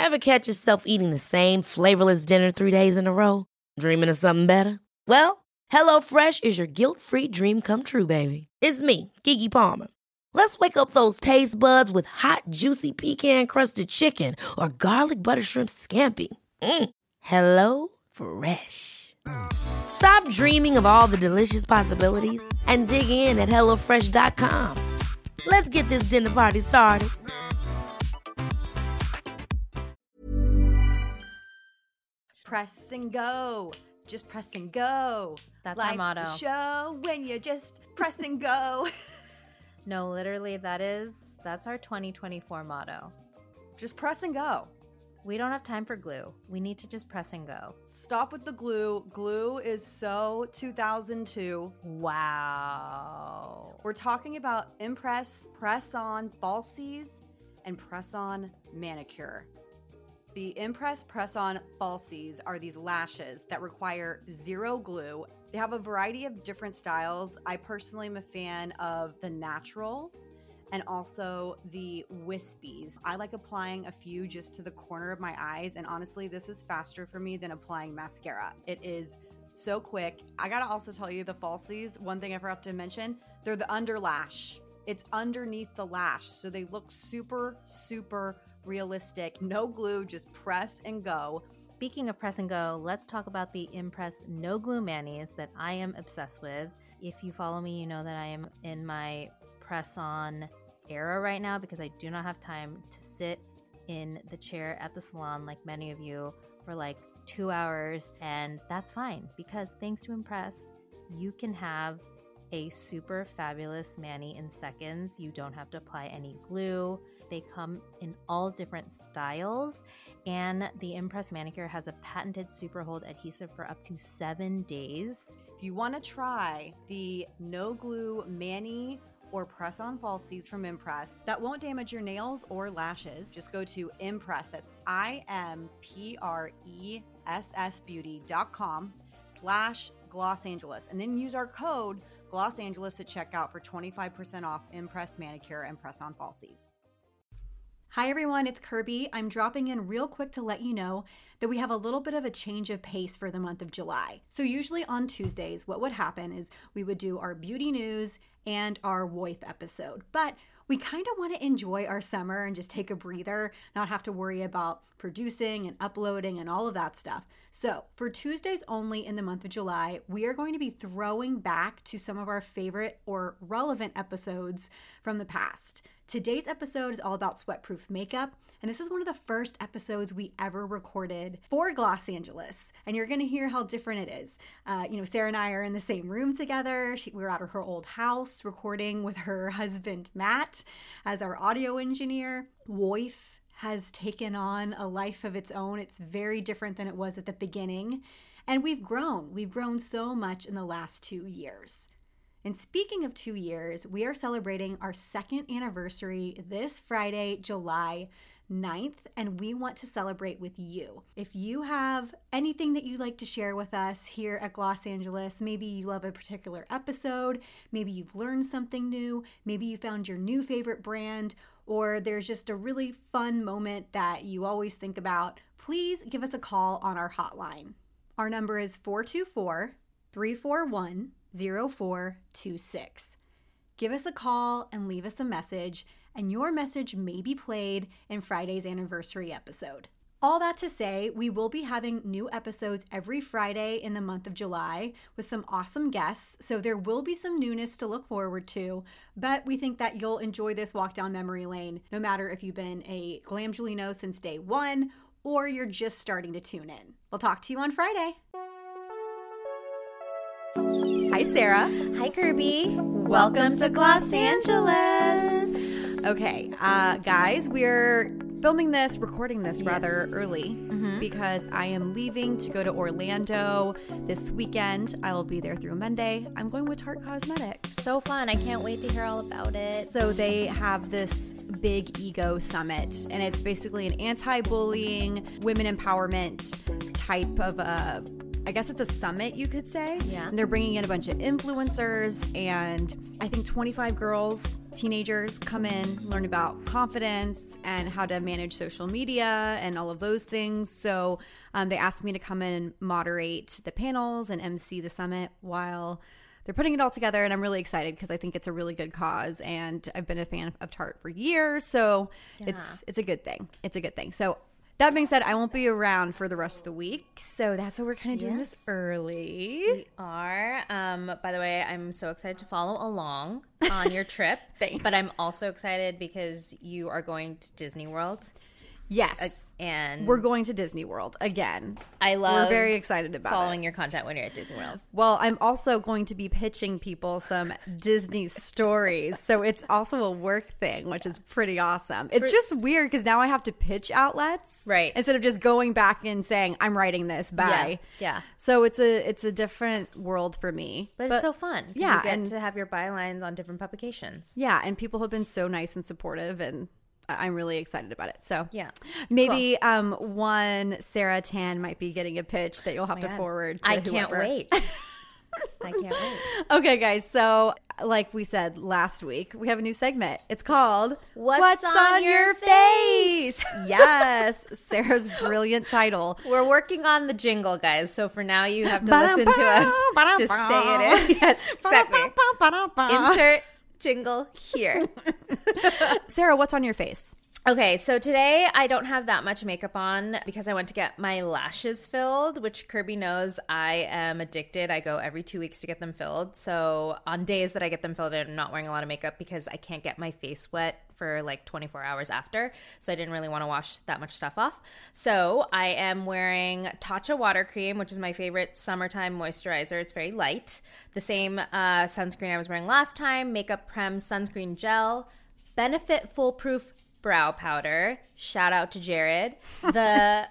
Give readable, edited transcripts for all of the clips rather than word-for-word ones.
Ever catch yourself eating the same flavorless dinner 3 days in a row? Dreaming of something better? Well, HelloFresh is your guilt-free dream come true, baby. It's me, Keke Palmer. Let's wake up those taste buds with hot, juicy pecan-crusted chicken or garlic butter shrimp scampi. Hello Fresh. Stop dreaming of all the delicious possibilities and dig in at HelloFresh.com. Let's get this dinner party started. Press and go. Just press and go. That's Life's our motto. A show when you just press and go. No, literally, that's our 2024 motto. Just press and go. We don't have time for glue. We need to just press and go. Stop with the glue. Glue is so 2002. Wow. We're talking about Impress Press-On Falsies and Press-On Manicure. The Impress Press-On Falsies are these lashes that require zero glue. They have a variety of different styles. I personally am a fan of the natural and also the wispies. I like applying a few just to the corner of my eyes, and honestly, this is faster for me than applying mascara. It is so quick. I gotta also tell you, the falsies, one thing I forgot to mention, they're the under lash. It's underneath the lash, so they look super, super realistic. No glue, just press and go. Speaking of press and go, let's talk about the Impress No Glue Manis that I am obsessed with. If you follow me, you know that I am in my press-on era right now because I do not have time to sit in the chair at the salon like many of you for like 2 hours, and that's fine because thanks to Impress, you can have a super fabulous mani in seconds. You don't have to apply any glue. They come in all different styles, and the Impress Manicure has a patented super hold adhesive for up to 7 days. If you want to try the no glue mani or press-on falsies from Impress that won't damage your nails or lashes, just go to Impress. That's IMPRESSbeauty.com/Los Angeles, and then use our code Los Angeles at checkout for 25% off Impress Manicure and Press-On Falsies. Hi everyone, it's Kirby. I'm dropping in real quick to let you know that we have a little bit of a change of pace for the month of July. So usually on Tuesdays, what would happen is we would do our beauty news and our WOIF episode. But we kind of want to enjoy our summer and just take a breather, not have to worry about producing and uploading and all of that stuff. So for Tuesdays only in the month of July, we are going to be throwing back to some of our favorite or relevant episodes from the past. Today's episode is all about sweatproof makeup, and this is one of the first episodes we ever recorded for Los Angeles, and you're going to hear how different it is. Sarah and I are in the same room together. We're at her old house recording with her husband, Matt, as our audio engineer. WOIF has taken on a life of its own. It's very different than it was at the beginning, and we've grown. We've grown so much in the last 2 years. And speaking of 2 years, we are celebrating our second anniversary this Friday, July 9th, and we want to celebrate with you. If you have anything that you'd like to share with us here at Los Angeles, maybe you love a particular episode, maybe you've learned something new, maybe you found your new favorite brand, or there's just a really fun moment that you always think about, please give us a call on our hotline. Our number is 424-341-0426. Give us a call and leave us a message, and your message may be played in Friday's anniversary episode. All that to say, we will be having new episodes every Friday in the month of July with some awesome guests, so there will be some newness to look forward to, but we think that you'll enjoy this walk down memory lane, no matter if you've been a Glamgelino since day one or you're just starting to tune in. We'll talk to you on Friday. Hi, Sarah. Hi, Kirby. Welcome to Los Angeles. Okay, guys, we're recording this rather early because I am leaving to go to Orlando this weekend. I will be there through Monday. I'm going with Tarte Cosmetics. So fun. I can't wait to hear all about it. So they have this big ego summit, and it's basically an anti-bullying, women empowerment type of a I guess it's a summit, you could say. Yeah. And they're bringing in a bunch of influencers, and I think 25 girls, teenagers, come in, learn about confidence and how to manage social media and all of those things. So they asked me to come in and moderate the panels and MC the summit while they're putting it all together, and I'm really excited because I think it's a really good cause, and I've been a fan of Tarte for years, so it's a good thing. It's a good thing. So that being said, I won't be around for the rest of the week, so that's why we're kind of doing this early. We are. By the way, I'm so excited to follow along on your trip. Thanks. But I'm also excited because you are going to Disney World. Yes. And We're going to Disney World again. I love We're very excited about following it. your content when you're at Disney World. Well, I'm also going to be pitching people some Disney stories. So it's also a work thing, which is pretty awesome. It's just weird because now I have to pitch outlets. Right. Instead of just going back and saying, I'm writing this, bye. Yeah. So it's a different world for me. But it's so fun. 'Cause Yeah, you get and- to have your bylines on different publications. Yeah, and people have been so nice and supportive, and I'm really excited about it. So Yeah. maybe one Sarah Tan might be getting a pitch that you'll have to God. forward to I can't whoever. wait. I can't wait. Okay, guys. So, like we said last week, we have a new segment. It's called What's on Your Face? Yes, Sarah's brilliant title. We're working on the jingle, guys. So for now, you have to listen to us. Just say it in. Yes, exactly. Insert jingle here. Sarah, what's on your face? Okay, so today I don't have that much makeup on because I went to get my lashes filled, which Kirby knows I am addicted. I go every 2 weeks to get them filled. So on days that I get them filled, I'm not wearing a lot of makeup because I can't get my face wet for like 24 hours after. So I didn't really want to wash that much stuff off. So I am wearing Tatcha water cream, which is my favorite summertime moisturizer. It's very light. The same sunscreen I was wearing last time, Makeup Prem sunscreen gel, Benefit Foolproof brow powder. Shout out to Jared. The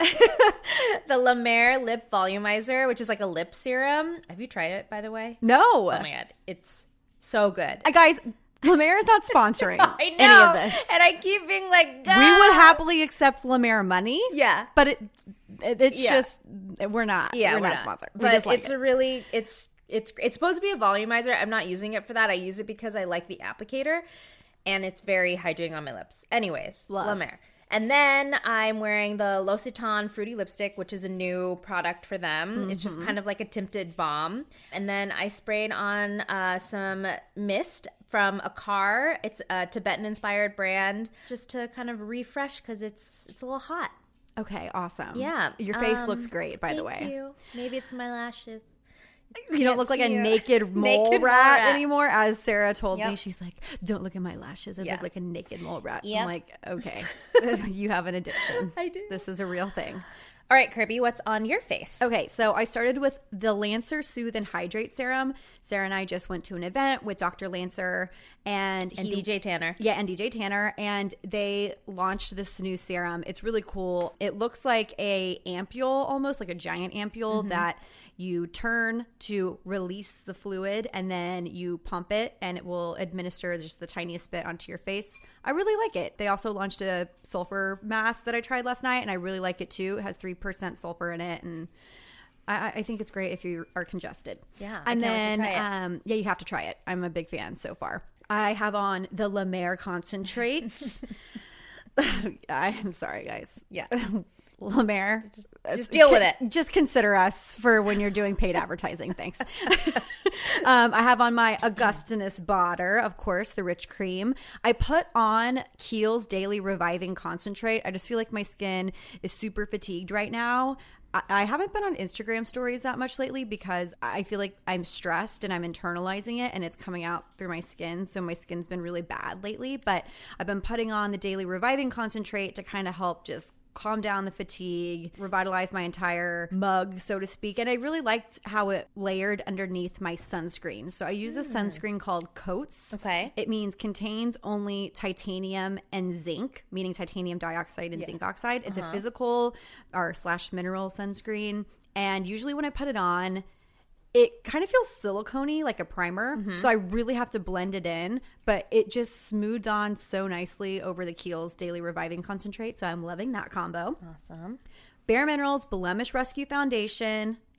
La Mer lip volumizer, which is like a lip serum. Have you tried it, by the way? No. Oh my god, it's so good. Guys, La Mer is not sponsoring I know, any of this. and I keep being like, We would happily accept La Mer money. Yeah. But it's Yeah. just, we're not. Yeah, we're we're not sponsored. We But just like it's it. a really it's supposed to be a volumizer. I'm not using it for that. I use it because I like the applicator, and it's very hydrating on my lips. Anyways, Love. La Mer. And then I'm wearing the L'Occitane Fruity Lipstick, which is a new product for them. It's just kind of like a tinted balm. And then I sprayed on some mist from Akar. It's a Tibetan-inspired brand, just to kind of refresh because it's a little hot. Okay, awesome. Yeah. Your face looks great, by the way. Thank you. Maybe it's my lashes. You don't look like a see you. naked mole Naked mole rat rat. anymore, as Sarah told me. Yep. She's like, don't look at my lashes. I Yeah. look like a naked mole rat. Yep. I'm like, okay, you have an addiction. I do. This is a real thing. All right, Kirby, what's on your face? Okay, so I started with the Lancer Soothe and Hydrate Serum. Sarah and I just went to an event with Dr. Lancer and DJ Tanner. Yeah, and DJ Tanner, and they launched this new serum. It's really cool. It looks like a ampule, almost like a giant ampule that you turn to release the fluid, and then you pump it, and it will administer just the tiniest bit onto your face. I really like it. They also launched a sulfur mask that I tried last night, and I really like it too. It has 3% sulfur in it, and I think it's great if you are congested. Yeah, I and can't wait then to try it. yeah, you have to try it. I'm a big fan so far. I have on the La Mer concentrate. I'm sorry, guys. Yeah. La Mer. Just deal with it. Just consider us for when you're doing paid advertising. Thanks. I have on my Augustinus Botter, of course, the rich cream. I put on Kiehl's Daily Reviving Concentrate. I just feel like my skin is super fatigued right now. I haven't been on Instagram stories that much lately because I feel like I'm stressed and I'm internalizing it and it's coming out through my skin. So my skin's been really bad lately, but I've been putting on the Daily Reviving Concentrate to kind of help just calm down the fatigue, revitalize my entire mug, so to speak. And I really liked how it layered underneath my sunscreen. So I use a sunscreen called Coats. Okay. It means contains only titanium and zinc, meaning titanium dioxide and zinc oxide. It's a physical or / mineral sunscreen. And usually when I put it on, it kind of feels silicone-y, like a primer. So I really have to blend it in, but it just smoothed on so nicely over the Kiehl's Daily Reviving Concentrate. So I'm loving that combo. Awesome. Bare Minerals Blemish Rescue Foundation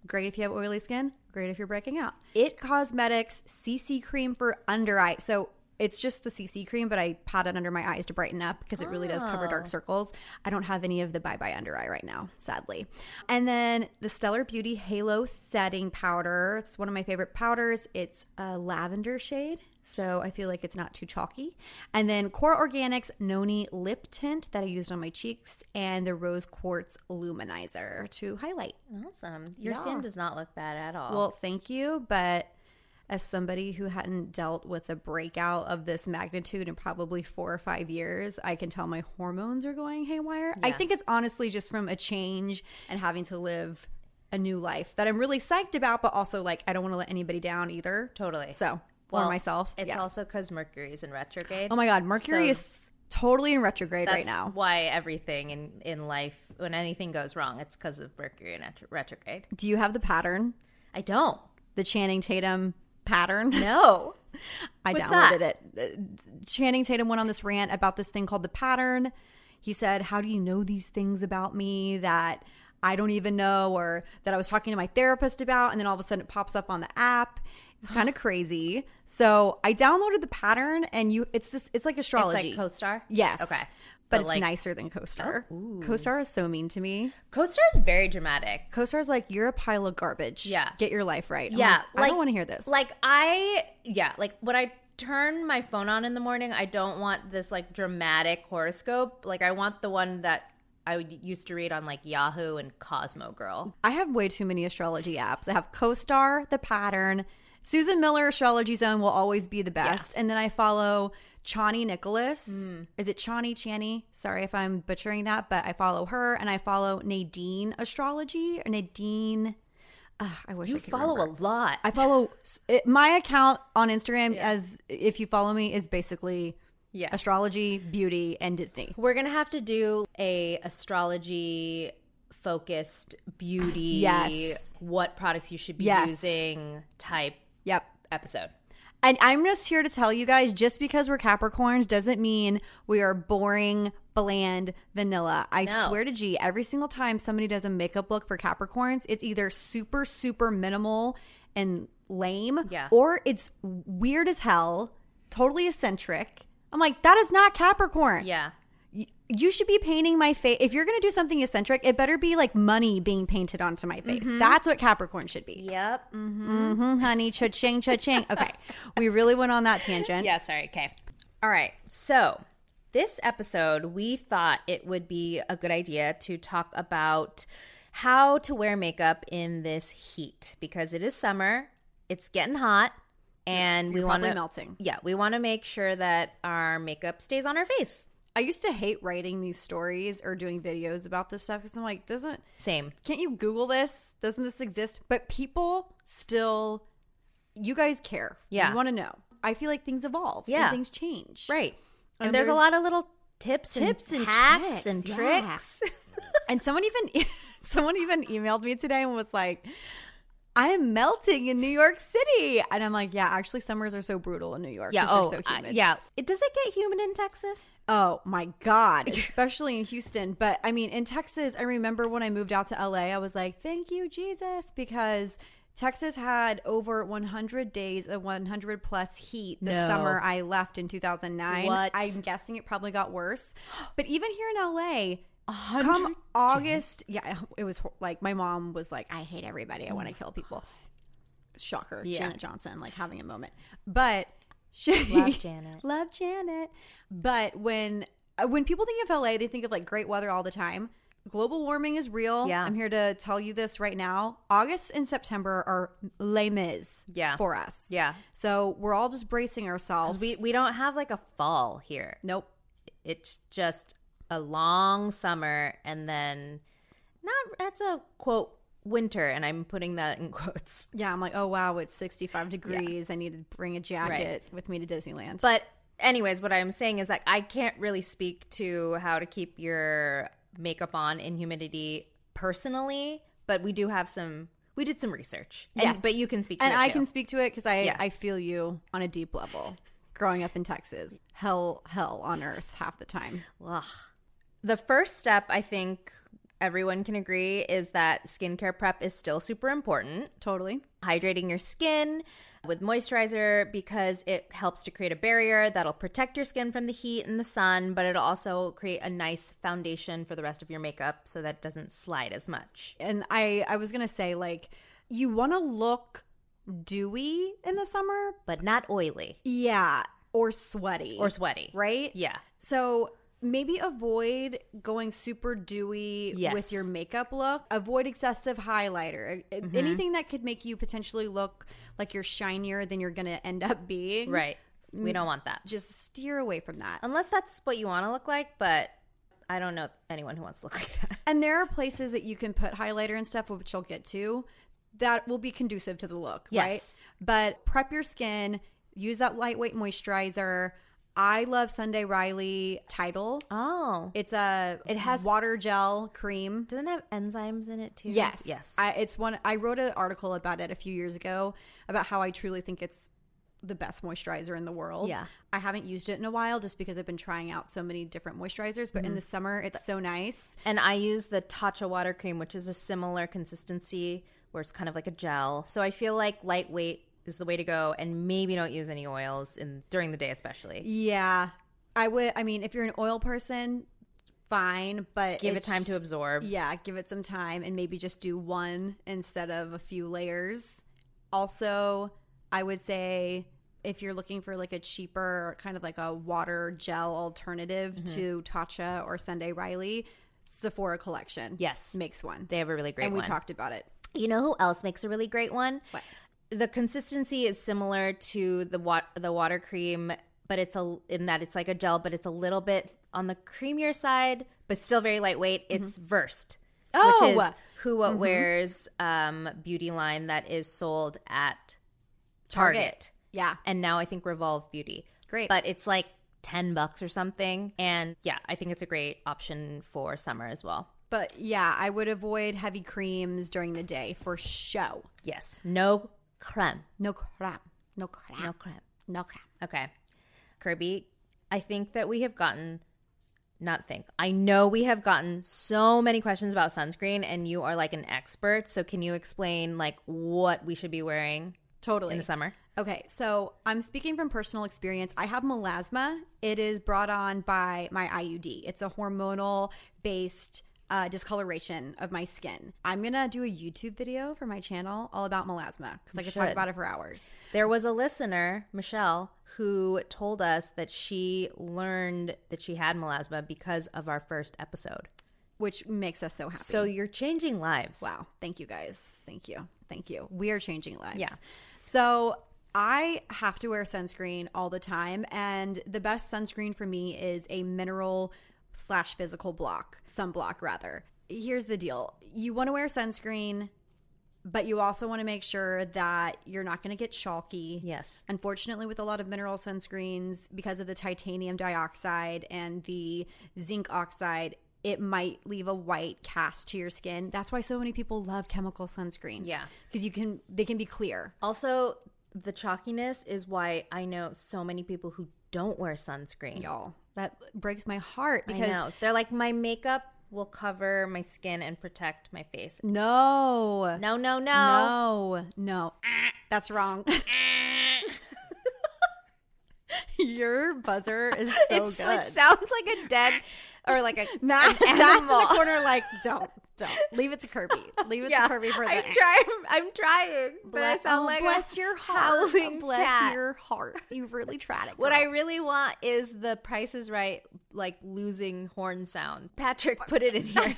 Great if you have oily skin. Great if you're breaking out. It Cosmetics CC Cream for under eye. So it's just the CC cream, but I pat it under my eyes to brighten up because it really does cover dark circles. I don't have any of the Bye Bye Under Eye right now, sadly. And then the Stellar Beauty Halo Setting Powder. It's one of my favorite powders. It's a lavender shade, so I feel like it's not too chalky. And then Core Organics Noni Lip Tint that I used on my cheeks, and the Rose Quartz Luminizer to highlight. Awesome. Your skin does not look bad at all. Well, thank you, but as somebody who hadn't dealt with a breakout of this magnitude in probably 4 or 5 years, I can tell my hormones are going haywire. Yeah. I think it's honestly just from a change and having to live a new life that I'm really psyched about, but also like I don't want to let anybody down either. Totally. So, or myself. It's also because Mercury's in retrograde. Oh my God, Mercury is totally in retrograde right now. That's why everything in life, when anything goes wrong, it's because of Mercury in retrograde. Do you have the pattern? I don't. The Channing Tatum pattern? No. I What's downloaded that? it. Channing Tatum went on this rant about this thing called the pattern. He said, how do you know these things about me that I don't even know, or that I was talking to my therapist about, and then all of a sudden it pops up on the app? It was kind of crazy. So I downloaded the pattern, and it's like astrology. It's like CoStar? Yes. Okay. But it's nicer than CoStar. Oh, CoStar is so mean to me. CoStar is very dramatic. CoStar is like, you're a pile of garbage. Yeah. Get your life right. I'm Yeah. like, I don't want to hear this. Like when I turn my phone on in the morning, I don't want this like dramatic horoscope. Like I want the one that I used to read on like Yahoo and Cosmo Girl. I have way too many astrology apps. I have CoStar, The Pattern, Susan Miller Astrology Zone will always be the best. Yeah. And then I follow Chani Nicholas. Is it Chani? Sorry if I'm butchering that, but I follow her, and I follow Nadine Astrology or Nadine. I wish you I could follow remember. a lot. I follow my account on Instagram, as if you follow me, is basically astrology, beauty, and Disney. We're gonna have to do a astrology focused beauty, what products you should be using type episode. And I'm just here to tell you guys, just because we're Capricorns doesn't mean we are boring, bland, vanilla. I swear to G, every single time somebody does a makeup look for Capricorns, it's either super, super minimal and lame, or it's weird as hell, totally eccentric. I'm like, that is not Capricorn. Yeah. You should be painting my face. If you're going to do something eccentric, it better be like money being painted onto my face. That's what Capricorn should be. Yep. Honey, cha-ching, cha-ching. Okay. We really went on that tangent. Yeah, sorry. Okay. All right. So this episode, we thought it would be a good idea to talk about how to wear makeup in this heat, because it is summer. It's getting hot. And we want to melting. Yeah, we want to make sure that our makeup stays on our face. I used to hate writing these stories or doing videos about this stuff because I'm like, can't you Google this? Doesn't this exist? But people still, you guys care. Yeah. You want to know. I feel like things evolve. Yeah. And things change. Right. And there's a lot of little tips and hacks and tricks. And someone even emailed me today and was like, I am melting in New York City. And I'm like, yeah, actually summers are so brutal in New York. Yeah. They're so humid. Does it get humid in Texas? Oh my God, especially in Houston. But I mean, in Texas, I remember when I moved out to LA, I was like, thank you, Jesus, because Texas had over 100 days of 100 plus heat the summer I left in 2009. What? I'm guessing it probably got worse. But even here in LA, 100 come August, it was like my mom was like, I hate everybody. I want to kill people. Shocker. Yeah. Janet Johnson, like having a moment. But Love Janet. Love Janet. But when people think of LA, they think of like great weather all the time. Global warming is real. Yeah. I'm here to tell you this right now. August and September are Les Mis for us. Yeah. So we're all just bracing ourselves. We don't have like a fall here. Nope. It's just a long summer, and then that's a quote winter, and I'm putting that in quotes. Yeah, I'm like, oh wow, it's 65 degrees. I need to bring a jacket with me to Disneyland. But anyways, what I'm saying is like I can't really speak to how to keep your makeup on in humidity personally, but we did some research. Yes. But you can speak to it and I too. can speak to it because I feel you on a deep level. Growing up in Texas, hell on earth half the time. Ugh. The first step, I think, everyone can agree is that skincare prep is still super important. Totally. Hydrating your skin with moisturizer because it helps to create a barrier that'll protect your skin from the heat and the sun, but it'll also create a nice foundation for the rest of your makeup so that it doesn't slide as much. And I was going to say, like, you want to look dewy in the summer, But not oily yeah, or sweaty. or sweaty. Right? Yeah. So maybe avoid going super dewy Yes. with your makeup look. Avoid excessive highlighter. Anything that could make you potentially look like you're shinier than you're going to end up being. Right. We don't want that. Just steer away from that. Unless that's what you want to look like, but I don't know anyone who wants to look like that. And there are places that you can put highlighter and stuff, which you'll get to, that will be conducive to the look, Yes. right? But prep your skin, use that lightweight moisturizer. I love Sunday Riley Tidal. Oh. It has water gel cream. Doesn't it have enzymes in it too? Yes. Yes. I wrote an article about it a few years ago about how I truly think it's the best moisturizer in the world. Yeah. I haven't used it in a while just because I've been trying out so many different moisturizers, but in the summer it's so nice. And I use the Tatcha water cream, which is a similar consistency where it's kind of like a gel. So I feel like lightweight is the way to go, and maybe don't use any oils during the day especially. Yeah. I mean, if you're an oil person, fine, but Give it time to absorb. Yeah, give it some time and maybe just do one instead of a few layers. Also, I would say if you're looking for like a cheaper, kind of like a water gel alternative to Tatcha or Sunday Riley, Sephora Collection. Yes. Makes one. They have a really great and one. we talked about it. You know who else makes a really great one? What? The consistency is similar to the water cream, but in that it's like a gel, but it's a little bit on the creamier side, but still very lightweight. It's Versed, which is Who What Wear's beauty line that is sold at Target. Yeah. And now I think Revolve Beauty. Great. But it's like $10 or something. And yeah, I think it's a great option for summer as well. But yeah, I would avoid heavy creams during the day for show. Yes. No creme. No crap. No crap. No creme. No crap. Okay. Kirby, I think that we have gotten, I know we have gotten so many questions about sunscreen, and you are like an expert. So can you explain like what we should be wearing Totally. in the summer? Okay, so I'm speaking from personal experience. I have melasma. It is brought on by my IUD. It's a hormonal-based discoloration of my skin. I'm going to do a YouTube video for my channel all about melasma because I could talk about it for hours. There was a listener, Michelle, who told us that she learned that she had melasma because of our first episode. Which makes us so happy. So you're changing lives. Wow. Thank you, guys. Thank you. Thank you. We are changing lives. Yeah. So I have to wear sunscreen all the time. And the best sunscreen for me is a mineral/physical sunblock rather. Here's the deal. You want to wear sunscreen, but you also want to make sure that you're not going to get chalky. Yes. Unfortunately, with a lot of mineral sunscreens, because of the titanium dioxide and the zinc oxide, it might leave a white cast to your skin. That's why so many people love chemical sunscreens. Yeah. Because they can be clear. Also, the chalkiness is why I know so many people who don't wear sunscreen. Y'all, that breaks my heart because I know. They're like, my makeup will cover my skin and protect my face. No. No. That's wrong. Your buzzer is so good. It sounds like a dead or like a Matt's an in the animal. corner like, don't. Leave it to Kirby. Leave it to Kirby for that. I'm trying. But I sound like bless a your heart. howling Bless cat. your heart. You really tried it. What girl. I really want is the Price is Right, like losing horn sound. Patrick, put it in here.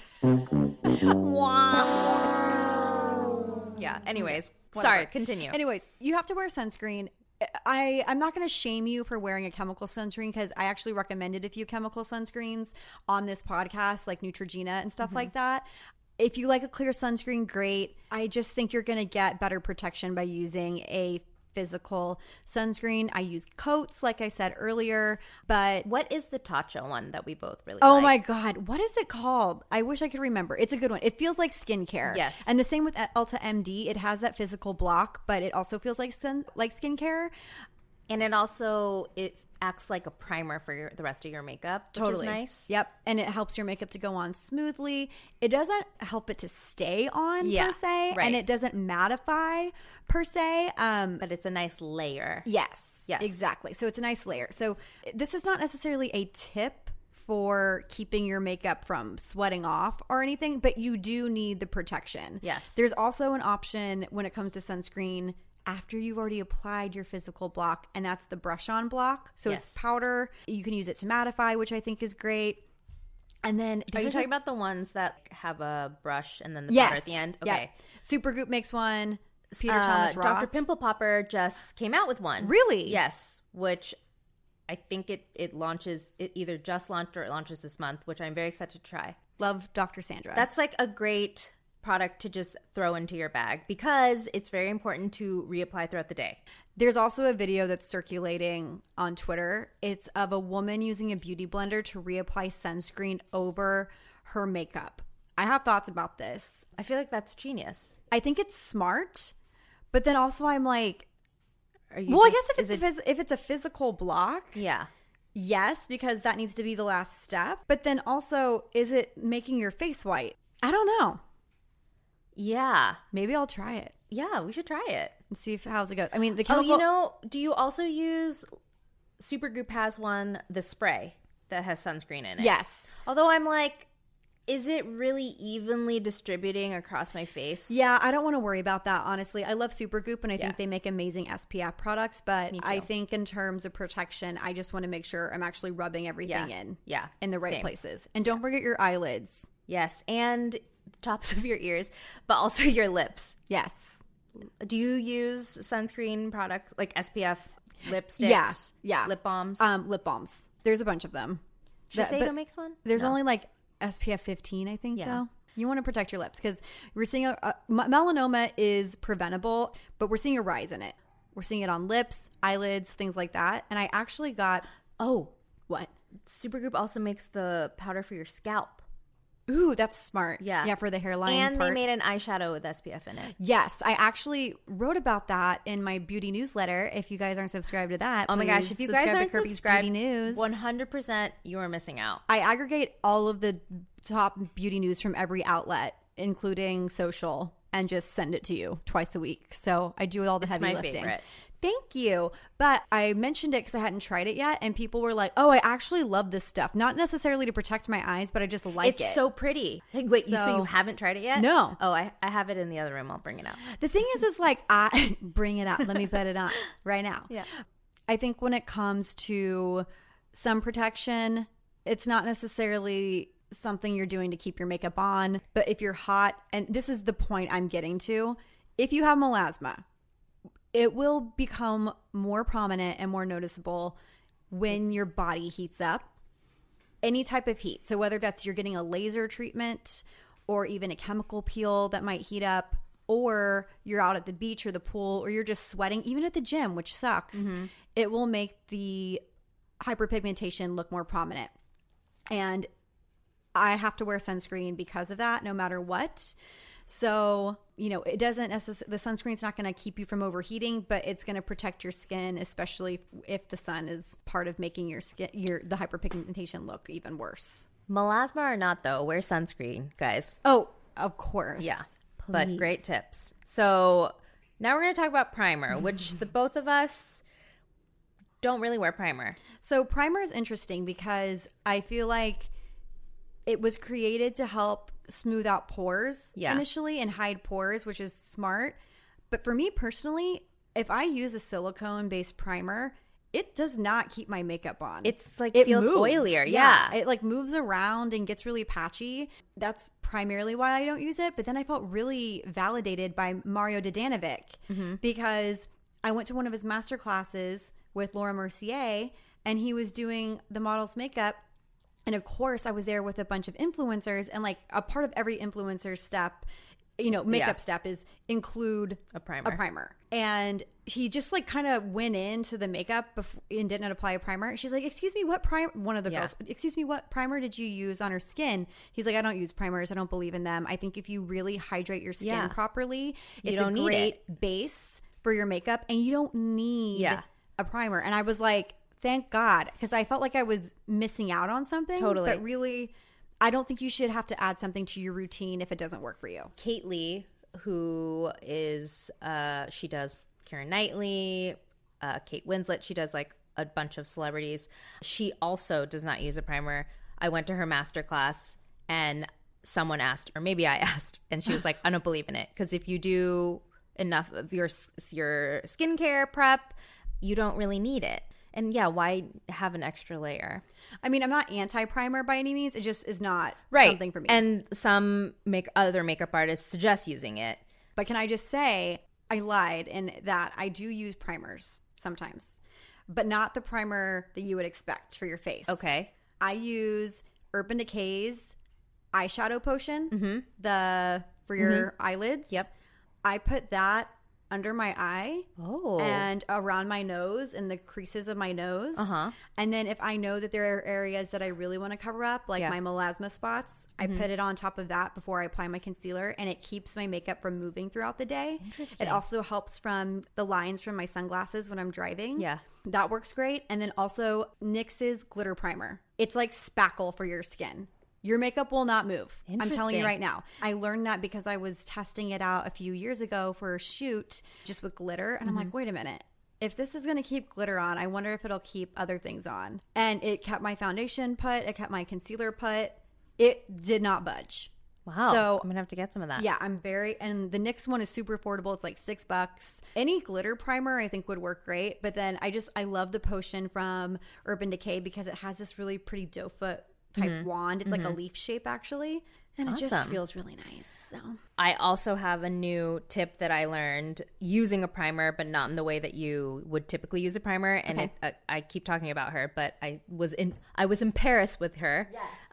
Yeah. Anyways, Whatever. sorry. Continue. Anyways, you have to wear sunscreen. I'm not going to shame you for wearing a chemical sunscreen because I actually recommended a few chemical sunscreens on this podcast, like Neutrogena and stuff like that. If you like a clear sunscreen, great. I just think you're going to get better protection by using a physical sunscreen. I use coats, like I said earlier, but What is the Tatcha one that we both really oh like? my God, what is it called? I wish I could remember. It's a good one. It feels like skincare. Yes. And the same with Ulta MD. It has that physical block, but it also feels like skincare. And it acts like a primer for the rest of your makeup, which is nice. Yep. And it helps your makeup to go on smoothly. It doesn't help it to stay on per se. Right. And it doesn't mattify per se. But it's a nice layer. Yes. Exactly. So it's a nice layer. So this is not necessarily a tip for keeping your makeup from sweating off or anything, but you do need the protection. Yes. There's also an option when it comes to sunscreen after you've already applied your physical block, and that's the brush on block. So it's powder. You can use it to mattify, which I think is great. And then Are you talking about the ones that have a brush and then the yes. powder at the end? Okay. Yeah. Supergoop makes one. Peter Thomas Roth. Dr. Pimple Popper just came out with one. Really? Yes, which I think it launches, it either just launched or it launches this month, which I'm very excited to try. Love Dr. Sandra. That's like a great product to just throw into your bag because it's very important to reapply throughout the day. There's also a video that's circulating on Twitter. It's of a woman using a beauty blender to reapply sunscreen over her makeup. I have thoughts about this. I feel like that's genius. I think it's smart, but then also I'm like, Are you well, just, I guess if it's a physical block, yeah. Yes, because that needs to be the last step. But then also, is it making your face white? I don't know. Yeah. Maybe I'll try it Yeah, we should try it. and see how's it goes. I mean, the chemical. Oh, you know, do you also use Supergoop has one, the spray that has sunscreen in it? Yes. Although I'm like, is it really evenly distributing across my face? Yeah, I don't want to worry about that, honestly. I love Supergoop, and I think Yeah. they make amazing SPF products. But Me too. I think in terms of protection, I just want to make sure I'm actually rubbing everything in. Yeah. In the right Same. places. And don't forget your eyelids. Yes, and the tops of your ears, but also your lips. Yes. Do you use sunscreen product like SPF lipsticks? Yeah. Lip balms? Lip balms. There's a bunch of them. Shiseido but makes one? There's No. only like SPF 15, I think, Yeah. though. You want to protect your lips because we're seeing melanoma is preventable, but we're seeing a rise in it. We're seeing it on lips, eyelids, things like that. And I actually got, what? Supergoop also makes the powder for your scalp. Ooh, that's smart. Yeah. Yeah, for the hairline And part. they made an eyeshadow with SPF in it. Yes, I actually wrote about that in my beauty newsletter. If you guys aren't subscribed to that, Oh my gosh, please if you subscribe guys to aren't Kirby's subscribed, Beauty News. 100% you are missing out. I aggregate all of the top beauty news from every outlet, including social, and just send it to you twice a week. So I do all the heavy my lifting. favorite. Thank you. But I mentioned it because I hadn't tried it yet, and people were like, "Oh, I actually love this stuff. Not necessarily to protect my eyes, but I just like it." It's so pretty. Hey, wait, so So- you haven't tried it yet? No. Oh, I have it in the other room. I'll bring it out. The thing is like I bring it out. Let me put it on right now. Yeah. I think when it comes to sun protection, it's not necessarily something you're doing to keep your makeup on. But if you're hot, and this is the point I'm getting to, if you have melasma, it will become more prominent and more noticeable when your body heats up. Any type of heat. So whether that's you're getting a laser treatment or even a chemical peel that might heat up, or you're out at the beach or the pool, or you're just sweating, even at the gym, which sucks, it will make the hyperpigmentation look more prominent. And I have to wear sunscreen because of that, no matter what. So, you know, it doesn't necessarily, the sunscreen's not going to keep you from overheating, but it's going to protect your skin, especially if the sun is part of making your skin, the hyperpigmentation look even worse. Melasma or not, though, wear sunscreen, guys. Oh, of course. Yeah. But great tips. So now we're going to talk about primer, which the both of us don't really wear primer. So primer is interesting because I feel like it was created to help smooth out pores initially and hide pores, which is smart. But for me personally, if I use a silicone-based primer, it does not keep my makeup on. It's like It feels moves. oilier. Yeah. It like moves around and gets really patchy. That's primarily why I don't use it. But then I felt really validated by Mario Dodanovic because I went to one of his master classes with Laura Mercier, and he was doing the model's makeup. And of course, I was there with a bunch of influencers, and like a part of every influencer step, you know, makeup step is include A primer. And he just like kind of went into the makeup and didn't apply a primer. She's like, "Excuse me, what primer?" One of the girls, "Excuse me, what primer did you use on her skin?" He's like, "I don't use primers. I don't believe in them. I think if you really hydrate your skin properly, it's don't a need great base for your makeup, and you don't need a primer. And I was like, thank God, because I felt like I was missing out on something. Totally. But really, I don't think you should have to add something to your routine if it doesn't work for you. Kate Lee, who is she does Keira Knightley, Kate Winslet. She does like a bunch of celebrities. She also does not use a primer. I went to her masterclass and someone asked, or maybe I asked, and she was like, I don't believe in it, because if you do enough of your skincare prep, you don't really need it. And yeah, why have an extra layer? I mean, I'm not anti-primer by any means. It just is not something for me. And some other makeup artists suggest using it. But can I just say, I lied in that I do use primers sometimes, but not the primer that you would expect for your face. Okay. I use Urban Decay's eyeshadow potion, for your eyelids. Yep. I put that under my eye Oh. and around my nose and the creases of my nose. And then if I know that there are areas that I really want to cover up, like my melasma spots, I put it on top of that before I apply my concealer, and it keeps my makeup from moving throughout the day. Interesting. It also helps from the lines from my sunglasses when I'm driving. Yeah. That works great. And then also NYX's glitter primer. It's like spackle for your skin. Your makeup will not move. I'm telling Interesting. you right now. I learned that because I was testing it out a few years ago for a shoot just with glitter. And I'm like, wait a minute. If this is going to keep glitter on, I wonder if it'll keep other things on. And it kept my foundation put. It kept my concealer put. It did not budge. Wow. So I'm going to have to get some of that. yeah, and the NYX one is super affordable. It's like $6. Any glitter primer I think would work great. But then I love the potion from Urban Decay because it has this really pretty doe foot type wand. It's like a leaf shape actually. And it just Awesome. feels really nice. So I also have a new tip that I learned using a primer, but not in the way that you would typically use a primer. And I keep talking about her, but I was in Paris with her,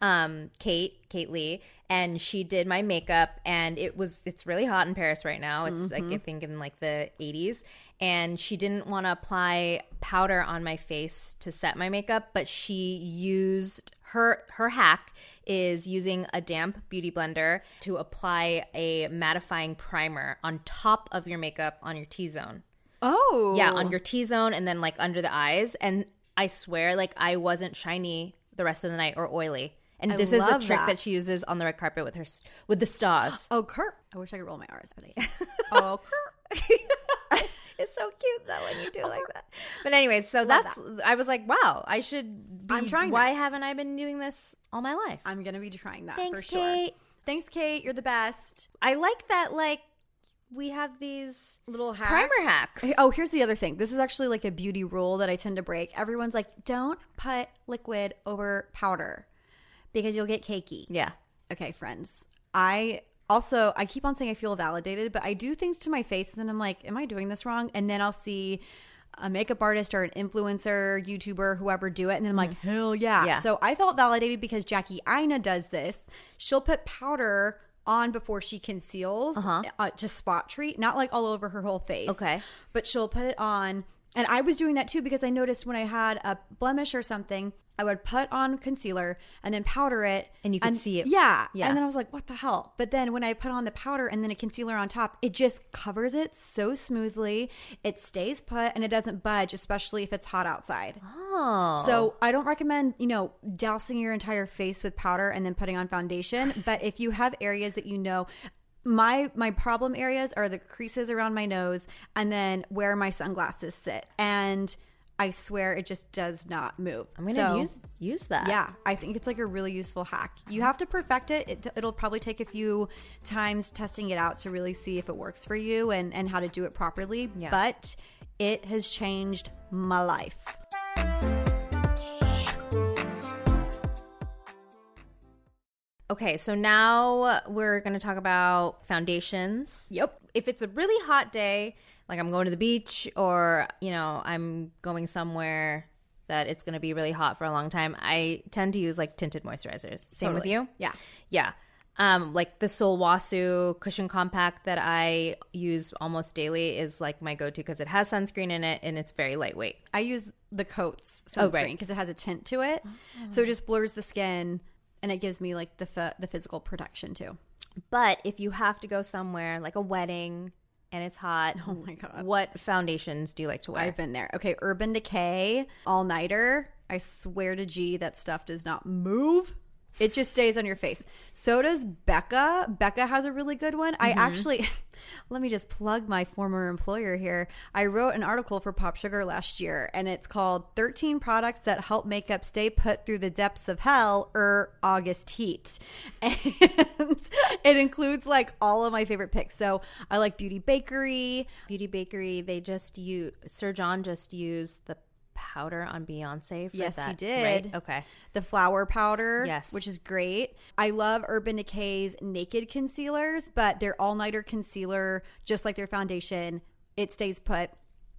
Kate Lee, and she did my makeup. And it's really hot in Paris right now. It's like I think in like the 80s. And she didn't want to apply powder on my face to set my makeup, but she used her hack is using a damp beauty blender to apply a mattifying primer on top of your makeup on your T-zone. oh Yeah, on your T-zone and then like under the eyes. And I swear like I wasn't shiny the rest of the night or oily. And this is a love trick that. that she uses on the red carpet with the stars. Oh, Kurt. I wish I could roll my R's, but I oh, Kurt. It's so cute though when you do it like that. But anyways, so I was like, wow, I should be. I'm trying Why that. haven't I been doing this all my life? I'm going to be trying that Thanks, for sure. Kate. Thanks, Kate. You're the best. I like that, like, we have these Little hacks. primer hacks. Oh, here's the other thing. This is actually like a beauty rule that I tend to break. Everyone's like, don't put liquid over powder because you'll get cakey. Yeah. Okay, friends. I keep on saying I feel validated, but I do things to my face and then I'm like, am I doing this wrong? And then I'll see a makeup artist or an influencer, YouTuber, whoever do it. And then I'm like, hell yeah. Yeah. So I felt validated because Jackie Aina does this. She'll put powder on before she conceals, just spot treat, not like all over her whole face. Okay. But she'll put it on. And I was doing that too because I noticed when I had a blemish or something, I would put on concealer and then powder it. And you could see it. Yeah. Yeah. And then I was like, what the hell? But then when I put on the powder and then a concealer on top, it just covers it so smoothly. It stays put and it doesn't budge, especially if it's hot outside. Oh. So I don't recommend, dousing your entire face with powder and then putting on foundation. But if you have areas that my problem areas are the creases around my nose and then where my sunglasses sit. And I swear it just does not move. I'm going to use that. Yeah, I think it's like a really useful hack. You have to perfect it. It'll probably take a few times testing it out to really see if it works for you and how to do it properly. Yeah. But it has changed my life. Okay, so now we're going to talk about foundations. Yep. If it's a really hot day, like I'm going to the beach or, I'm going somewhere that it's going to be really hot for a long time, I tend to use like tinted moisturizers. Same with Totally. you? Yeah. Yeah. Like the Solwasu Cushion Compact that I use almost daily is like my go-to because it has sunscreen in it and it's very lightweight. I use the Coats Oh, sunscreen right. because it has a tint to it. So it just blurs the skin and it gives me like the physical protection too. But if you have to go somewhere like a wedding and it's hot. Oh my God. What foundations do you like to wear? I've been there. Okay, Urban Decay All Nighter. I swear to G, that stuff does not move. It just stays on your face. So does Becca. Becca has a really good one. I actually, let me just plug my former employer here. I wrote an article for Pop Sugar last year, and it's called 13 Products That Help Makeup Stay Put Through the Depths of Hell or August Heat. And it includes like all of my favorite picks. So I like Beauty Bakery. Beauty Bakery, Sir John just used the powder on Beyonce for Yes, that, he did. right? Okay. The flower powder, Yes. which is great. I love Urban Decay's Naked Concealers, but their all-nighter concealer, just like their foundation, it stays put.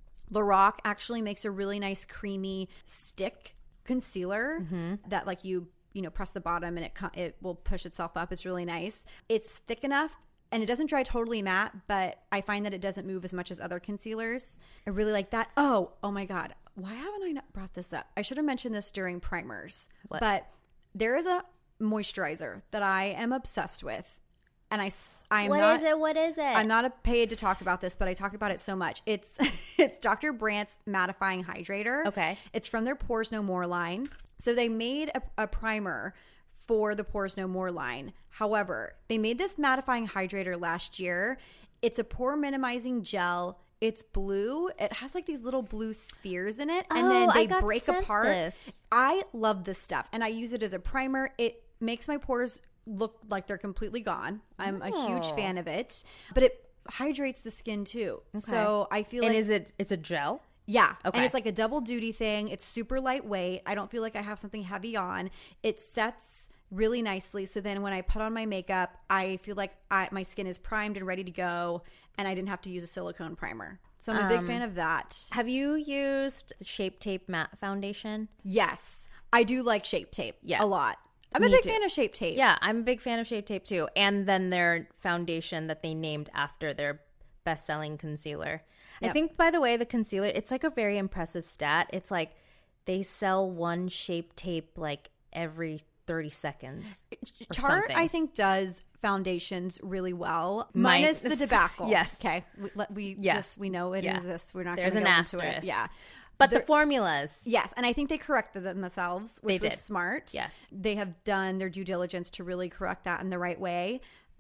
Lorac actually makes a really nice creamy stick concealer that like you press the bottom and it will push itself up. It's really nice. It's thick enough. And it doesn't dry totally matte, but I find that it doesn't move as much as other concealers. I really like that. Oh my God. Why haven't I not brought this up? I should have mentioned this during primers. What? But there is a moisturizer that I am obsessed with. And I'm What not, is it? What is it? I'm not paid to talk about this, but I talk about it so much. It's Dr. Brandt's Mattifying Hydrator. Okay. It's from their Pores No More line. So they made a primer for the Pores No More line. However, they made this mattifying hydrator last year. It's a pore minimizing gel. It's blue. It has like these little blue spheres in it, and then they break apart. This. I love this stuff, and I use it as a primer. It makes my pores look like they're completely gone. I'm a huge fan of it, but it hydrates the skin too. Okay. So I feel and like it's a gel? yeah. Okay. And it's like a double duty thing. It's super lightweight. I don't feel like I have something heavy on. It sets really nicely. So then when I put on my makeup, I feel like my skin is primed and ready to go, and I didn't have to use a silicone primer. So I'm a big fan of that. Have you used Shape Tape matte foundation? Yes. I do like Shape Tape a lot. I'm a Me big too. fan of Shape Tape. Yeah, I'm a big fan of Shape Tape too. And then their foundation that they named after their best-selling concealer. Yep. I think, by the way, the concealer, it's like a very impressive stat. It's like they sell one Shape Tape like every 30 seconds or Tarte, something. I think, does foundations really well. Mine- Minus the debacle. Yes. Okay. We know it exists. We're not going There's to an go into it. asterisk. Yeah. But the formulas. Yes, and I think they corrected them themselves, which They was did. smart. Yes. They have done their due diligence to really correct that in the right way.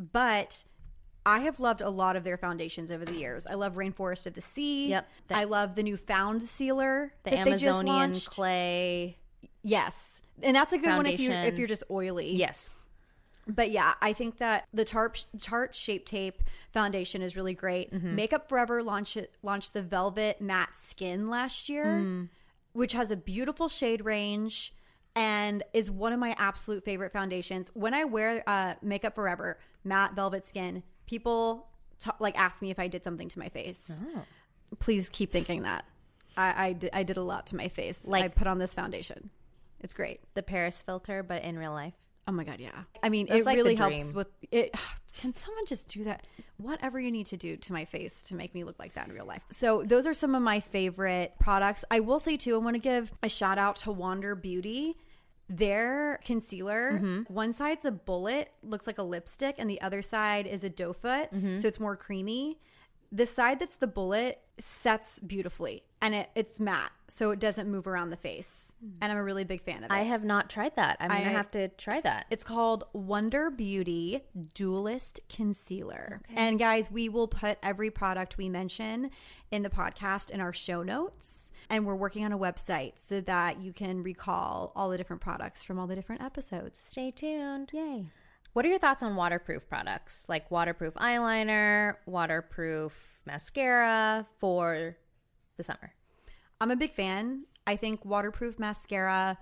But I have loved a lot of their foundations over the years. I love Rainforest of the Sea. Yep. I love the new Found Sealer The that they just Amazonian launched. clay. Yes. And that's a good one if Foundation. you're just oily. Yes. But yeah, I think that the Tarte Shape Tape foundation is really great. Makeup Forever launched the Velvet Matte Skin last year, which has a beautiful shade range and is one of my absolute favorite foundations. When I wear Makeup Forever Matte Velvet Skin, people ask me if I did something to my face. Oh. Please keep thinking that. I did a lot to my face. Like- I put on this foundation. It's great. The Paris filter, but in real life. Oh my God, yeah. I mean, That's it like really the helps dream. with it. Can someone just do that? Whatever you need to do to my face to make me look like that in real life. So those are some of my favorite products. I will say too, I want to give a shout out to Wander Beauty. Their concealer, one side's a bullet, looks like a lipstick, and the other side is a doe foot, so it's more creamy. The side that's the bullet sets beautifully, and it's matte, so it doesn't move around the face. And I'm a really big fan of it. I have not tried that. I'm going to have to try that. It's called Wonder Beauty Duelist Concealer. Okay. And guys, we will put every product we mention in the podcast in our show notes. And we're working on a website so that you can recall all the different products from all the different episodes. Stay tuned. Yay. What are your thoughts on waterproof products? Like waterproof eyeliner, waterproof mascara for the summer? I'm a big fan. I think waterproof mascara,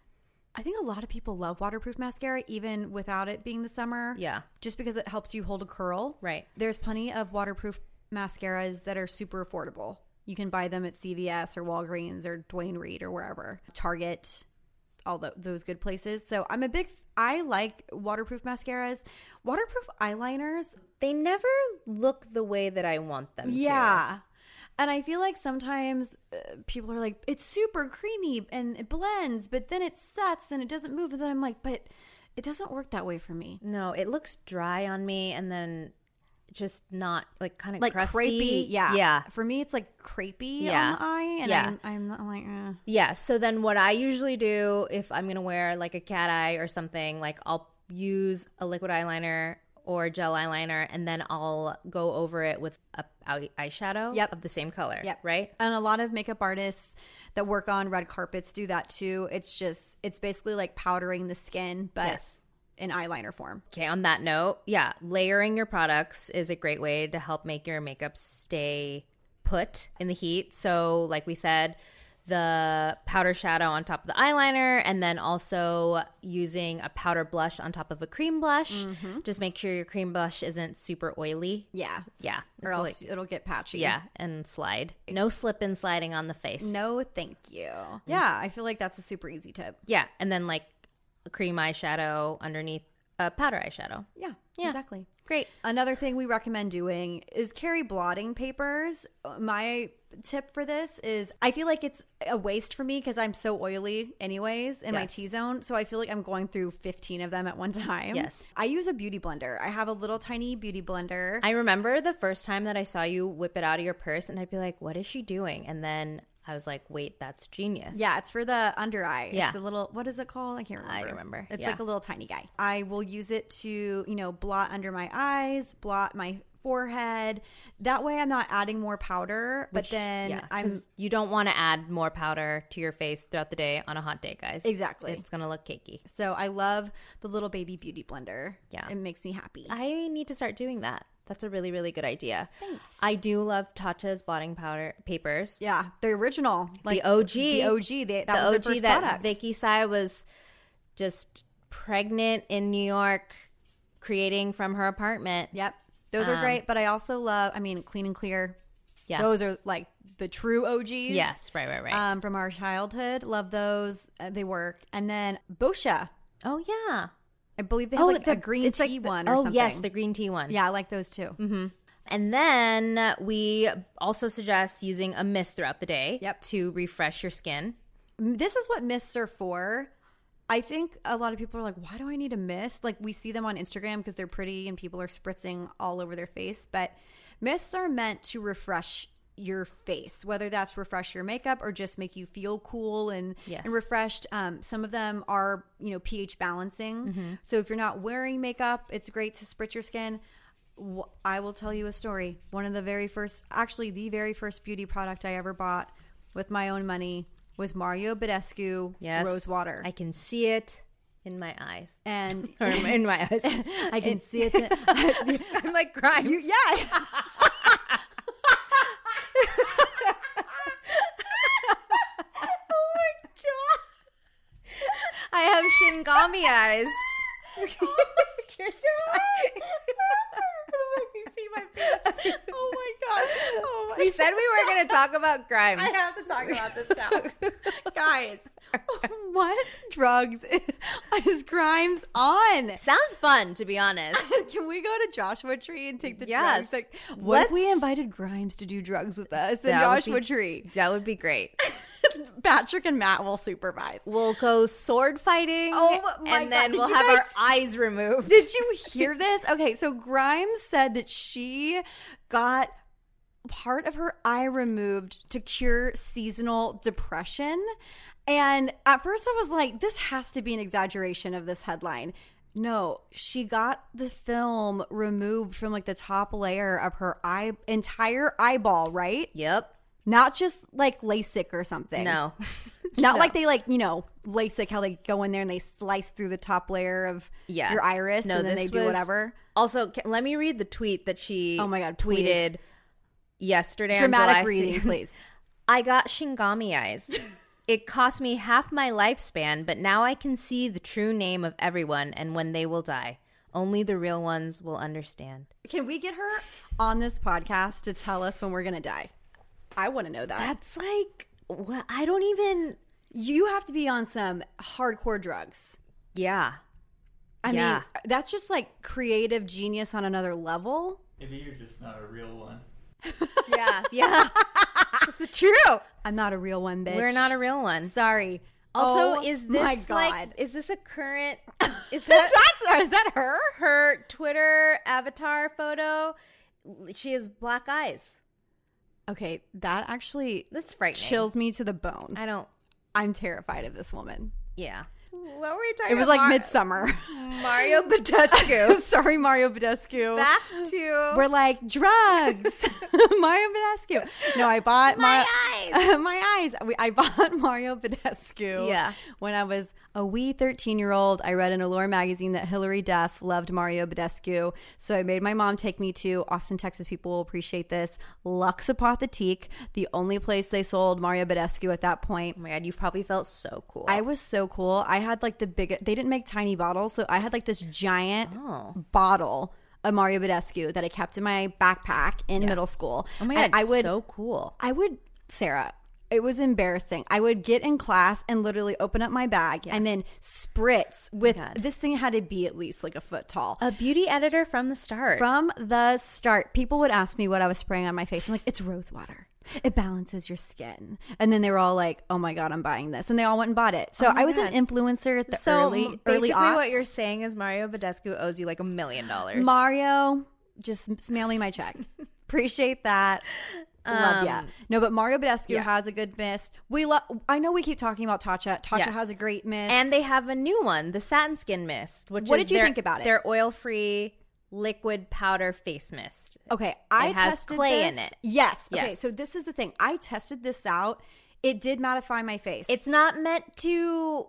I think a lot of people love waterproof mascara even without it being the summer. Yeah. Just because it helps you hold a curl. Right. There's plenty of waterproof mascaras that are super affordable. You can buy them at CVS or Walgreens or Duane Reade or wherever. Target, all those good places. So I like waterproof mascaras. Waterproof eyeliners, They never look the way that I want them to. yeah. And I feel like sometimes people are like, it's super creamy and it blends, but then it sets and it doesn't move. And then I'm like, but it doesn't work that way for me. No, it looks dry on me, and then just not like kind of like crusty. crepey. Yeah. Yeah. For me, it's like crepey Yeah. on the eye. And Yeah. I'm not like, Yeah. So then what I usually do if I'm going to wear like a cat eye or something, like I'll use a liquid eyeliner or gel eyeliner, and then I'll go over it with a eyeshadow Yep. of the same color. Yep. Right? And a lot of makeup artists that work on red carpets do that too. It's basically like powdering the skin, but Yes. in eyeliner form. Okay, on that note, yeah, layering your products is a great way to help make your makeup stay put in the heat. So, like we said, the powder shadow on top of the eyeliner, and then also using a powder blush on top of a cream blush. Just make sure your cream blush isn't super oily. Yeah. Yeah. Or it's else it'll get patchy. yeah, and slide. No slip and sliding on the face. No, thank you. Yeah, I feel like that's a super easy tip. Yeah, and then like a cream eyeshadow underneath a powder eyeshadow. Yeah, Yeah. exactly. Great. Another thing we recommend doing is carry blotting papers. My tip for this is I feel like it's a waste for me because I'm so oily anyways in my Yes. T-zone. So I feel like I'm going through 15 of them at one time. Yes. I use a beauty blender. I have a little tiny beauty blender. I remember the first time that I saw you whip it out of your purse, and I'd be like, what is she doing? And then I was like, wait, that's genius. Yeah, it's for the under eye. Yeah. It's the little, what is it called? I can't remember. I remember. It's Yeah. like a little tiny guy. I will use it to, blot under my eyes, blot my forehead. That way I'm not adding more powder, but then Yeah, I'm 'cause you don't want to add more powder to your face throughout the day on a hot day, guys. Exactly. It's going to look cakey. So I love the little baby beauty blender. Yeah. It makes me happy. I need to start doing that. That's a really, really good idea. Thanks. I do love Tatcha's blotting powder papers. Yeah, the original. Like the OG. The OG. That The was their OG first that product. Vicky Sai was just pregnant in New York creating from her apartment. Yep. Those are great, but I also love, Clean and Clear. Yeah. Those are like the true OGs. Yes, right. From our childhood. Love those. They work. And then Boscia. Oh, yeah. I believe they have a green tea one or oh, something. yes, the green tea one. Yeah, I like those too. Mm-hmm. And then we also suggest using a mist throughout the day to refresh your skin. This is what mists are for. I think a lot of people are like, why do I need a mist? Like, we see them on Instagram because they're pretty and people are spritzing all over their face. But mists are meant to refresh your face, whether that's refresh your makeup or just make you feel cool and refreshed. Some of them are, pH balancing. So if you're not wearing makeup, it's great to spritz your skin. I will tell you a story. One of the very first beauty product I ever bought with my own money was Mario Badescu Rose Water. I can see it in my eyes. And or in my eyes. I can see it. I'm like crying. Yeah. I have Shingami eyes. Oh my god. Oh my We said we were going to talk about Grimes. I have to talk about this now. Guys, what drugs is Grimes on? Sounds fun, to be honest. Can we go to Joshua Tree and take the Yes. drugs? Like, what if we invited Grimes to do drugs with us in That would Joshua be- Tree? That would be great. Patrick and Matt will supervise. We'll go sword fighting. Oh my and then God. we'll Did have you our guys- eyes removed. Did you hear this? Okay, so Grimes said that she got part of her eye removed to cure seasonal depression. And at first I was like, this has to be an exaggeration of this headline. No, she got the film removed from like the top layer of her entire eyeball, right? Yep. Not just like LASIK or something. No. Not like they LASIK, how they go in there and they slice through the top layer of your iris and then they do whatever. Also, let me read the tweet that she Oh my God, tweeted please. yesterday Dramatic on July reading, 6th. please. I got Shingami eyes. It cost me half my lifespan, but now I can see the true name of everyone and when they will die. Only the real ones will understand. Can we get her on this podcast to tell us when we're going to die? I want to know that. That's like, what? I don't even. You have to be on some hardcore drugs. Yeah. I mean, that's just like creative genius on another level. Maybe you're just not a real one. Yeah. It's true. I'm not a real one, bitch. We're not a real one. Sorry. Also, Oh is my this God. like, is this a current, is that Is that her? her Twitter avatar photo? She has black eyes. Okay, that actually That's frightening. chills me to the bone. I'm terrified of this woman. Yeah. What were we talking about? It was like Midsummer. Mario Badescu. Sorry, Mario Badescu. Back to We're like, drugs. Mario Badescu. No, I bought my eyes. my eyes. I bought Mario Badescu when I was a wee 13-year-old. I read in Allure magazine that Hilary Duff loved Mario Badescu. So I made my mom take me to Austin, Texas. People will appreciate this. Lux Apothetique, the only place they sold Mario Badescu at that point. Oh my God, you probably felt so cool. I was so cool. I had like the biggest, they didn't make tiny bottles. So I had like this giant bottle of Mario Badescu that I kept in my backpack in middle school. Oh my God, and I would, so cool. Sarah, it was embarrassing. I would get in class and literally open up my bag and then spritz with, this thing had to be at least like a foot tall. A beauty editor from the start. From the start, people would ask me what I was spraying on my face. I'm like, it's rose water. It balances your skin. And then they were all like, oh my God, I'm buying this. And they all went and bought it. So I was an influencer at the early basically aughts. what you're saying is Mario Badescu owes you like $1 million. Mario, just mail me my check. Appreciate that. Love ya. No, but Mario Badescu has a good mist. I know we keep talking about Tatcha. Tatcha has a great mist. And they have a new one, the Satin Skin Mist. What did you think about it? Their oil-free liquid powder face mist. Okay, I it has tested clay this. in it. Yes. Okay, Yes. so this is the thing. I tested this out. It did mattify my face. It's not meant to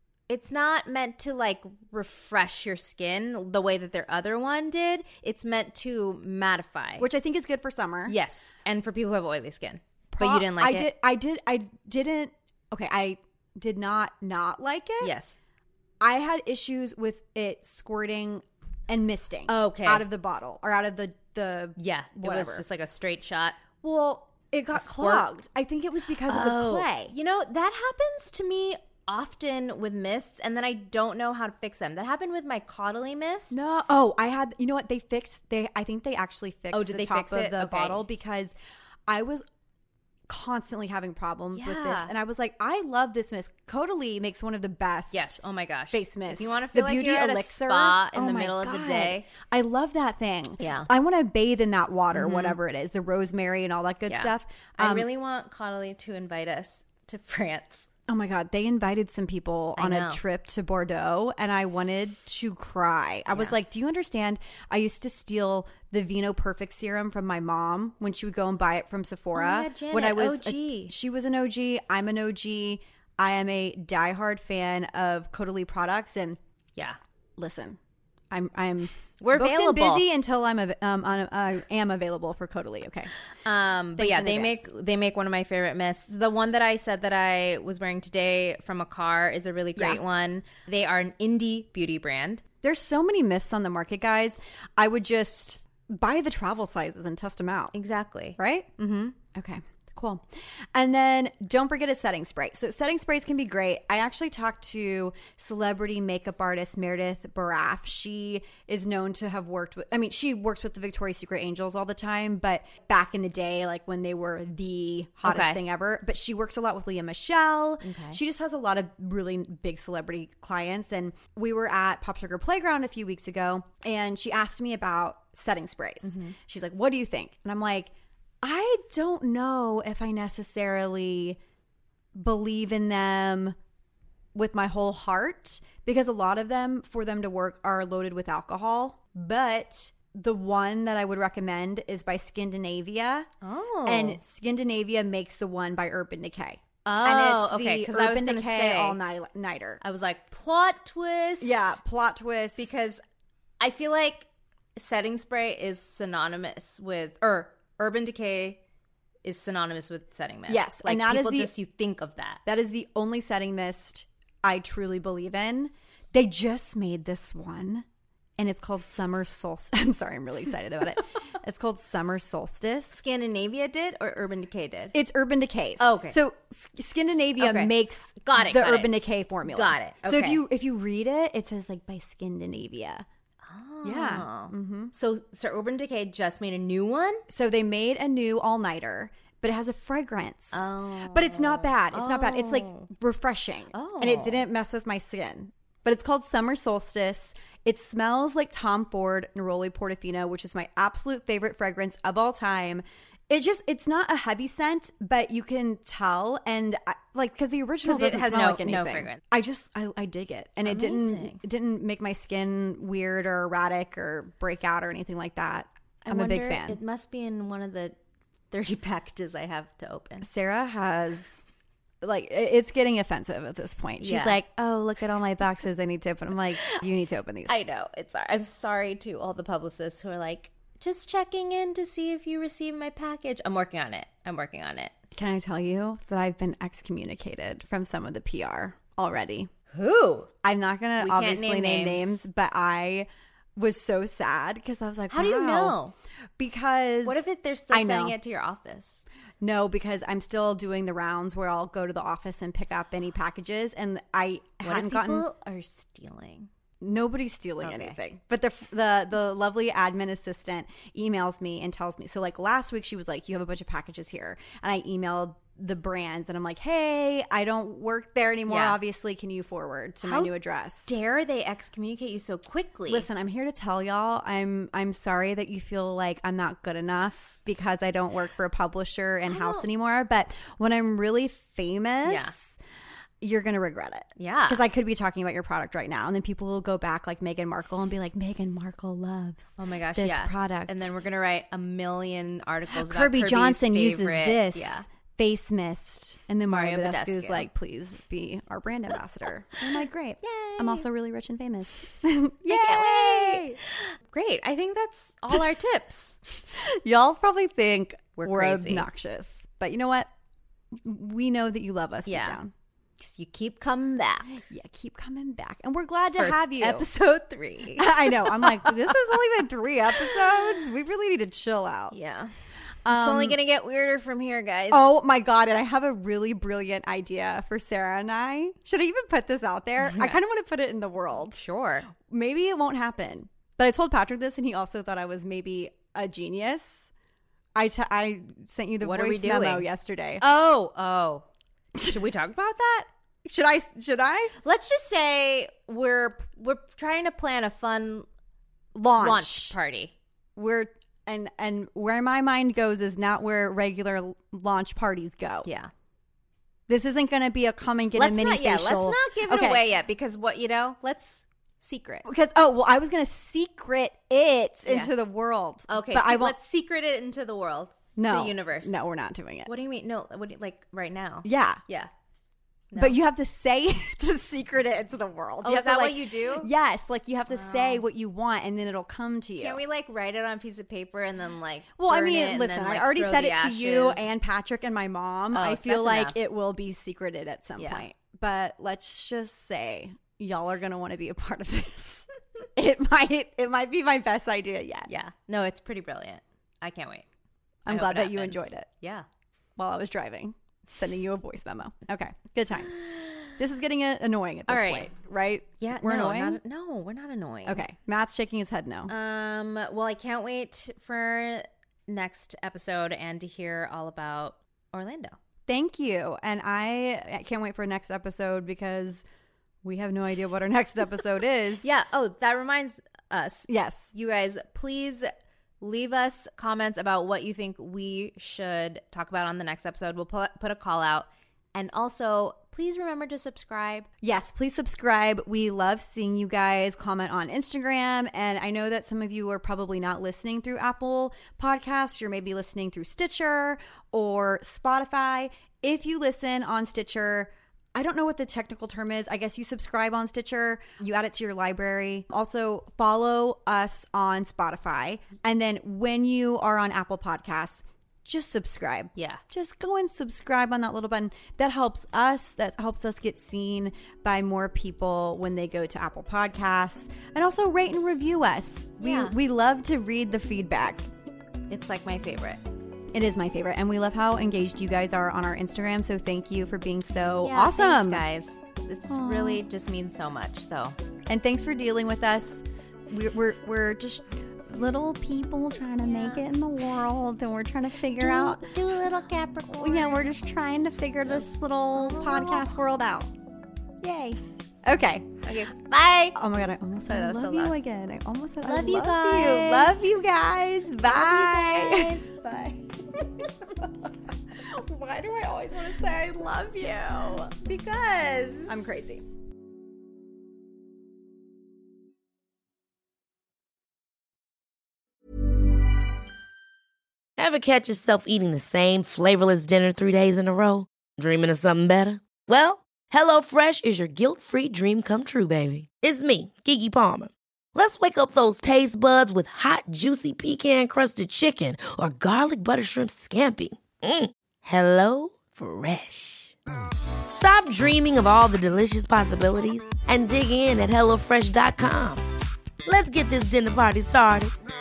like refresh your skin the way that their other one did. It's meant to mattify. which I think is good for summer. Yes. And for people who have oily skin. But you didn't like it? I didn't. Okay, I did not like it. Yes. I had issues with it squirting and misting out of the bottle or out of the Yeah. whatever. It was just like a straight shot. Well, it got clogged. I think it was because of the clay. You know, that happens to me often with mists, and then I don't know how to fix them. That happened with my Caudalie mist. No. Oh, I had, you know what? I think they actually fixed did the they top fix of it? the Okay. bottle because I was constantly having problems with this. Yeah. And I was like, I love this mist. Caudalie makes one of the best. Yes. Oh my gosh. Face mist. If you want to feel the like beauty you're at elixir. a spa in Oh the my middle of the God. day. I love that thing. Yeah. I want to bathe in that water, whatever it is, the rosemary and all that good Yeah. stuff. I really want Caudalie to invite us to France. Oh my God, they invited some people on know. a trip to Bordeaux and I wanted to cry. I was like, do you understand? I used to steal the Vino Perfect serum from my mom when she would go and buy it from Sephora. Oh, yeah, Janet, when I was OG. she was an OG, I'm an OG. I am a diehard fan of Caudalie products and Yeah. listen, I'm We're booked available. and busy until I am available for Caudalie. Okay. But yeah, in they make one of my favorite mists. The one that I said that I was wearing today from a car is a really great one. They are an indie beauty brand. There's so many mists on the market, guys. I would just buy the travel sizes and test them out. Exactly. Right? Mm-hmm. Okay, cool. And then don't forget a setting spray. So setting sprays can be great. I actually talked to celebrity makeup artist Meredith Baraf. She is known to have worked with, she works with the Victoria's Secret Angels all the time, but back in the day, like when they were the hottest thing ever. But she works a lot with Lea Michele. Okay. She just has a lot of really big celebrity clients. And we were at Pop Sugar Playground a few weeks ago, and she asked me about setting sprays. Mm-hmm. She's like, what do you think? And I'm like, I don't know if I necessarily believe in them with my whole heart because a lot of them, for them to work, are loaded with alcohol. But the one that I would recommend is by Skindinavia. Oh. And Skindinavia makes the one by Urban Decay. Oh, and it's okay. Because I was Urban going to Decay say all-nighter. I was like, plot twist. Yeah, plot twist. Because I feel like setting spray is synonymous with, or Urban Decay is synonymous with setting mist. Yes, like and that is people you think of that. That is the only setting mist I truly believe in. They just made this one, and it's called Summer Solstice. I'm sorry, I'm really excited about it. It's called Summer Solstice. Scandinavia did, or Urban Decay did? It's Urban Decay's. Oh, okay. So Skindinavia makes the Urban Decay formula. Got it. So Okay. if you read it, it says like by Skindinavia. Oh. Yeah. Mm-hmm. So Urban Decay just made a new one? So they made a new all-nighter, but it has a fragrance. Oh. But it's not bad. It's not bad. It's like refreshing. Oh. And it didn't mess with my skin. but it's called Summer Solstice. It smells like Tom Ford Neroli Portofino, which is my absolute favorite fragrance of all time. It's not a heavy scent, but you can tell, and because the original doesn't smell like anything. No fragrance. I dig it, and it didn't make my skin weird or erratic or break out or anything like that. I'm a big fan. It must be in one of the 30 packages I have to open. Sarah has, it's getting offensive at this point. She's like, oh, look at all my boxes I need to open. I'm like, you need to open these. I know. I'm sorry to all the publicists who are like, just checking in to see if you received my package. I'm working on it. Can I tell you that I've been excommunicated from some of the PR already? Who? I'm not going to obviously name names, but I was so sad because I was like, how do you know? Because what if they're still sending it to your office? No, because I'm still doing the rounds where I'll go to the office and pick up any packages, and I hadn't gotten. People are stealing. Nobody's stealing anything, but the lovely admin assistant emails me and tells me. So like last week, she was like, "You have a bunch of packages here," and I emailed the brands, and I'm like, "Hey, I don't work there anymore. Yeah. Obviously, can you forward to my new address?" Dare they excommunicate you so quickly? Listen, I'm here to tell y'all, I'm sorry that you feel like I'm not good enough because I don't work for a publisher in-house anymore. But when I'm really famous. You're going to regret it. Yeah. Because I could be talking about your product right now. And then people will go back like Meghan Markle and be like, Meghan Markle loves this product. And then we're going to write a million articles about Kirby Kirby's Johnson uses favorite. this face mist. And then Mario Mario Badescu's Badescu. like, please be our brand ambassador. I'm like, great. Yay. I'm also really rich and famous. I can't wait. Great. I think that's all our tips. Y'all probably think we're crazy. obnoxious. But you know what? We know that you love us deep down. You keep coming back. Yeah, keep coming back. And we're glad to have you. Episode 3. I know. I'm like, this has only been 3 episodes. We really need to chill out. Yeah. It's only going to get weirder from here, guys. Oh, my God. And I have a really brilliant idea for Sarah and I. Should I even put this out there? I kind of want to put it in the world. Sure. Maybe it won't happen. But I told Patrick this, and he also thought I was maybe a genius. I sent you the voice memo yesterday. Oh. Should we talk about that? Should I? Let's just say we're trying to plan a fun launch party. And where my mind goes is not where regular launch parties go. Yeah. This isn't going to be a come and get a mini facial. Let's not give it away yet because let's secret. Because I was going to secret it into the world. Okay, but so let's secret it into the world. No. The universe. No, we're not doing it. What do you mean? No, what do you, like right now? Yeah. Yeah. No. But you have to say to secret it into the world. Oh, is that what you do? Yes. Like you have to say what you want and then it'll come to you. Can't we write it on a piece of paper and then Well, I mean, it listen, and then, I already said it to you ashes? and Patrick and my mom. Oh, I feel that's like enough. it will be secreted at some point. But let's just say y'all are going to want to be a part of this. It might be my best idea yet. Yeah. No, it's pretty brilliant. I can't wait. I'm glad that you enjoyed it. Yeah. While I was driving, sending you a voice memo. Okay. Good times. This is getting annoying at this point, right? Yeah. We're annoying? We're not annoying. Okay. Matt's shaking his head no. Well, I can't wait for next episode and to hear all about Orlando. Thank you. And I can't wait for next episode because we have no idea what our next episode is. Yeah. Oh, that reminds us. Yes. You guys, please leave us comments about what you think we should talk about on the next episode. We'll put a call out. And also, please remember to subscribe. Yes, please subscribe. We love seeing you guys comment on Instagram. And I know that some of you are probably not listening through Apple Podcasts. You're maybe listening through Stitcher or Spotify. If you listen on Stitcher, I don't know what the technical term is. I guess you subscribe on Stitcher. You add it to your library. Also, follow us on Spotify. And then when you are on Apple Podcasts, just subscribe. Yeah. Just go and subscribe on that little button. That helps us. That helps us get seen by more people when they go to Apple Podcasts. And also rate and review us. We love to read the feedback. It's like my favorite. It is my favorite. And we love how engaged you guys are on our Instagram. So thank you for being so awesome. Thanks, guys. It's really just means so much. So, and thanks for dealing with us. We're just little people trying to make it in the world, and we're trying to figure out. Do a little Capricorn. Yeah, we're just trying to figure this little podcast world out. Yay. Okay. Bye. Oh my God, I almost said I that was love so you loud. again. I almost said Love I you love guys. you. Love you guys. Bye. Bye. Why do I always want to say I love you? Because I'm crazy. Ever catch yourself eating the same flavorless dinner 3 days in a row? Dreaming of something better? Well, HelloFresh is your guilt-free dream come true, baby. It's me, Keke Palmer. Let's wake up those taste buds with hot, juicy pecan-crusted chicken or garlic butter shrimp scampi. Hello Fresh. Stop dreaming of all the delicious possibilities and dig in at HelloFresh.com. Let's get this dinner party started.